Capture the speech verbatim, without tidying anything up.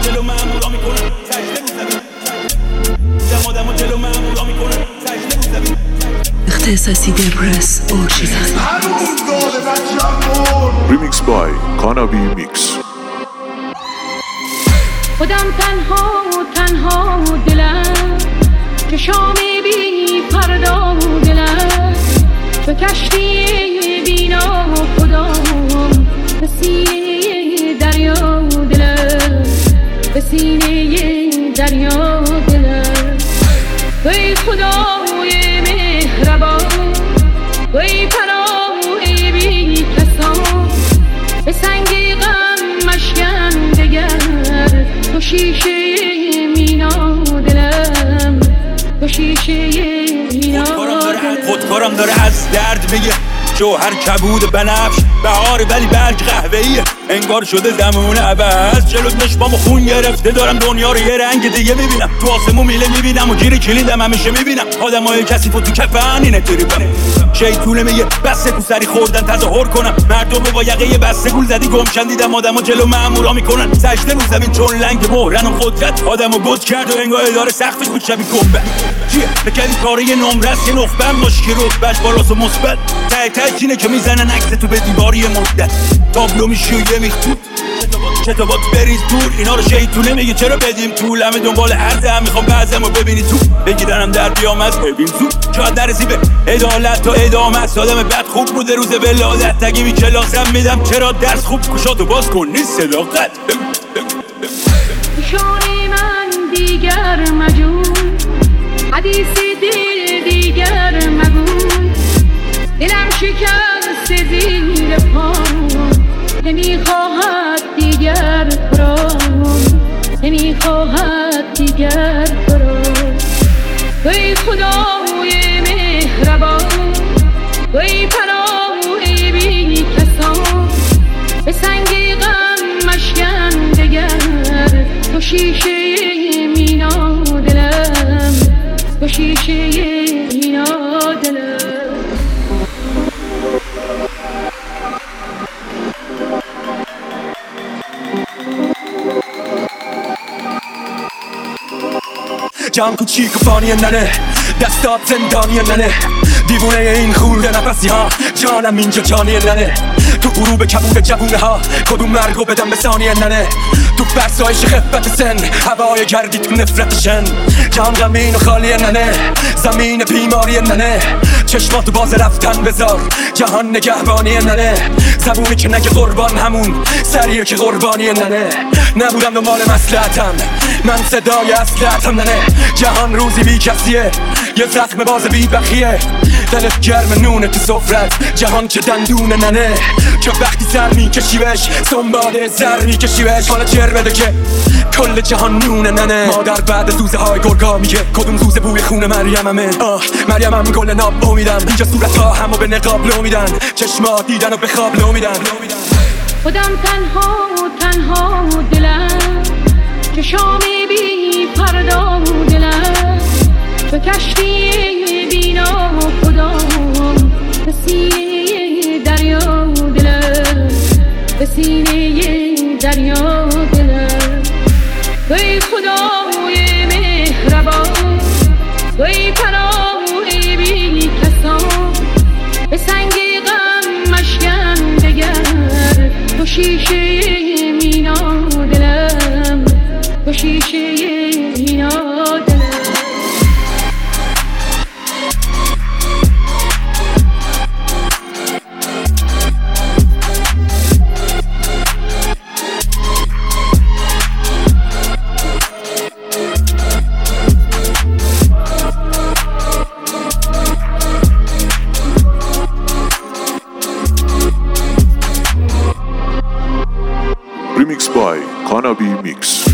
جلو مامورا میکنن سجده رو زمین دم آدمو جلو مامورا میکنن سجده رو زمین اختصاصی دبرس اورشیزن Remix by Kanabi Mix. خودم تنها و تنها دلم که شامی بی فردا دلم به کشتی بینا خدام به سینه دریا دلم به سینه دریا دلم وی خدای مهربان وی پناه بی کسان به سنگ غم مشکن دگر تو شیشه مینا دلم تو شیشه مینا دلم خودکارم داره از درد میگه جوهر کبود بنفش بهار ولی برگ قهوه‌ایه انگار شده زمان عوض جلوت مشبامو خون گرفته دارم دنیا رو یه رنگ دیگه میبینم تو آسمون میله میبینم و گیر کلیدم همیشه میبینم آدمای کسی تو کفن اینه تریبم شیطونه میگه بسه تو سری خوردن تظاهر کنم مردم رو با یقه بسته گول زدی گمشن دیدم آدمو جلو مامورا میکنن سجده رو زمین چون لنگ مهرن و قدرت آدمو بود کرد و انگار اداره سختش بود شبیه گنبه چیه بکلی کاره یه نمره است یه نخبه مشکی رو بش بالاس و مثبت ته ته اینه که میزنن عکس تو به دیواری مدت تابلو میشی و یه میخ کتابات بریز دور اینا رو شیطونه میگه چرا بدیم طول همه دنبال عرضه هم میخوام بعضمو ببینی تو بگیرنم در بیام از ببین زود شاید نرسی به عدالت تا ادامه است آدم بد خوب بوده روز ولادت تگی بی کلاسم میدم چرا درس خوب کشاتو باز کن نیست صداقت شانی من دیگر مجون حدیث دل دیگر مگون دلم شکست زیر پام نمیخواهد دیگر فرام نمیخواهد دیگر فرام وی خدای مهربان وی پناه بی کسان به سنگ غم مشکن دگر تو شیشه مینا دلم تو شیشه مینا دلم جام کوچیک و فانی ننه دستات زندانی ننه دیوونه این خورده نفسی ها جانم اینجا جانی ننه تو غروب کبود جوونه ها کدوم مرگو بدم به ثانیه ننه تو فرسایش خفت سن هوای گردی تو نفرتشن جان غمین و خالی ننه زمین بیماری ننه چشماتو باز رفتن بذار جهان نگهبانی ننه زبونی که نگه قربان همون سریه که قربانی ننه نبودم دنبال مصلحتم من صدای اصلحتم ننه جهان روزی بی کسیه یه زخم باز بی بخیه دلت گرم نونه تو سفرت جهان که دندونه ننه که وقتی سر میکشیوش سنباله زر میکشیوش حالا چر بده که کل جهان نونه ننه مادر بعد زوزه های گرگا میگه کدوم زوزه بوی خون مریممه آه مریمم گل ناب امیدم اینجا صورت ها همو به نقاب لو میدن چشما دیدن و به خواب لو میدن خودم تنها و تنها دلم که شامی بی فردا دلم به کشتی بینا خدام به سینه دریا دلم به سینه دریا دلم وی خدای مهربان وی پناه بی کسان به سنگ غم مشکن دگر تو شیشه مینا دلم تو شیشه مینا دلم Remix by Kanabi Mix.